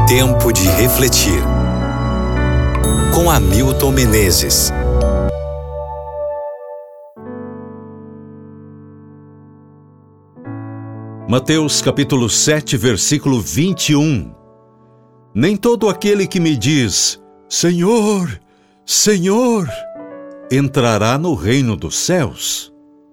Tempo de refletir. Com Hamilton Menezes. Mateus capítulo 7, versículo 21. Nem todo aquele que me diz, Senhor, Senhor, entrará no reino dos céus.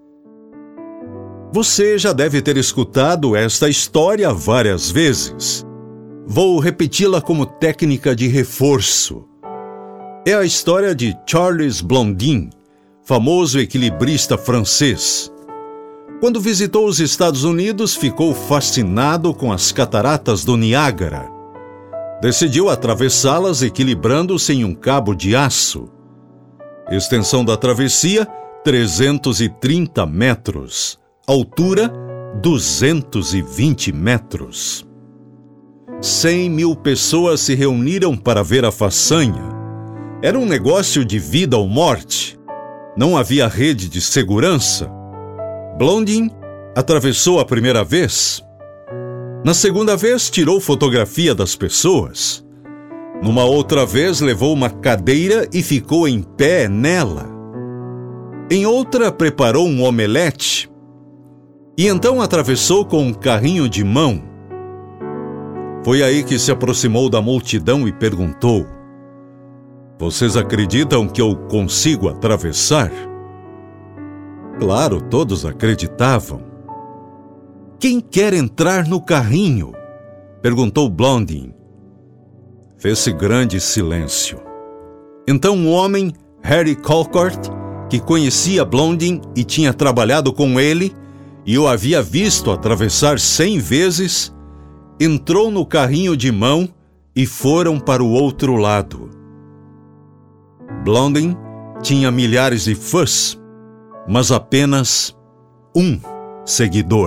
Você já deve ter escutado esta história várias vezes. Vou repeti-la como técnica de reforço. É a história de Charles Blondin, famoso equilibrista francês. Quando visitou os Estados Unidos, ficou fascinado com as cataratas do Niágara. Decidiu atravessá-las equilibrando-se em um cabo de aço. Extensão da travessia, 330 metros. Altura, 220 metros. 100 mil pessoas se reuniram para ver a façanha. Era um negócio de vida ou morte. Não havia rede de segurança. Blondin atravessou a primeira vez. Na segunda vez, tirou fotografia das pessoas. Numa outra vez, levou uma cadeira e ficou em pé nela. Em outra, preparou um omelete. E então atravessou com um carrinho de mão. Foi aí que se aproximou da multidão e perguntou: Vocês acreditam que eu consigo atravessar? Claro, todos acreditavam. Quem quer entrar no carrinho? Perguntou Blondin. Fez-se grande silêncio. Então um homem, Harry Colcourt, que conhecia Blondin e tinha trabalhado com ele, e o havia visto atravessar 100 vezes, entrou no carrinho de mão e foram para o outro lado. Blondin tinha milhares de fãs, mas apenas um seguidor.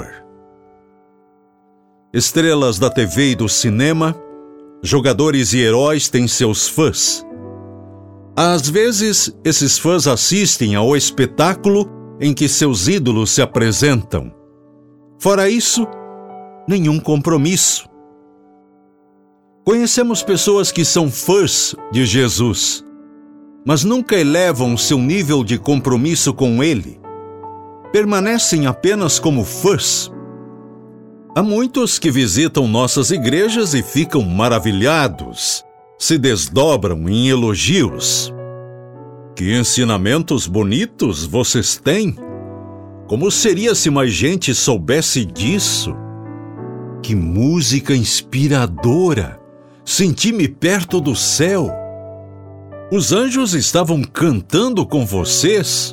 Estrelas da TV e do cinema, jogadores e heróis têm seus fãs. Às vezes, esses fãs assistem ao espetáculo em que seus ídolos se apresentam. Fora isso, nenhum compromisso. Conhecemos pessoas que são fãs de Jesus, mas nunca elevam seu nível de compromisso com Ele. Permanecem apenas como fãs. Há muitos que visitam nossas igrejas e ficam maravilhados, se desdobram em elogios. Que ensinamentos bonitos vocês têm! Como seria se mais gente soubesse disso? Que música inspiradora! Senti-me perto do céu. Os anjos estavam cantando com vocês?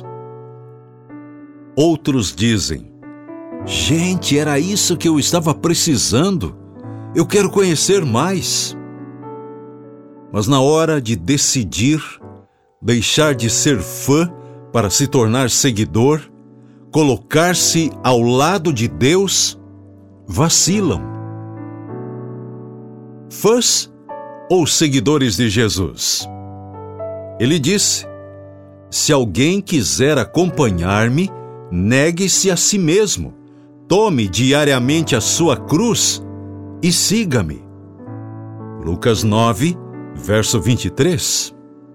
Outros dizem: Gente, era isso que eu estava precisando. Eu quero conhecer mais. Mas na hora de decidir, deixar de ser fã para se tornar seguidor, colocar-se ao lado de Deus, vacilam. Fãs ou seguidores de Jesus? Ele disse: Se alguém quiser acompanhar-me, negue-se a si mesmo, tome diariamente a sua cruz e siga-me. Lucas 9, verso 23.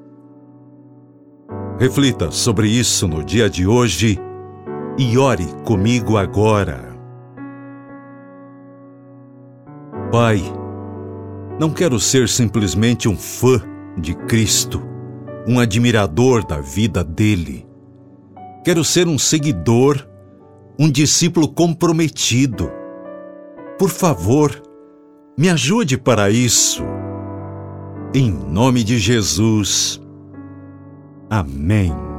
Reflita sobre isso no dia de hoje e ore comigo agora. Pai, não quero ser simplesmente um fã de Cristo, um admirador da vida dele. Quero ser um seguidor, um discípulo comprometido. Por favor, me ajude para isso. Em nome de Jesus. Amém.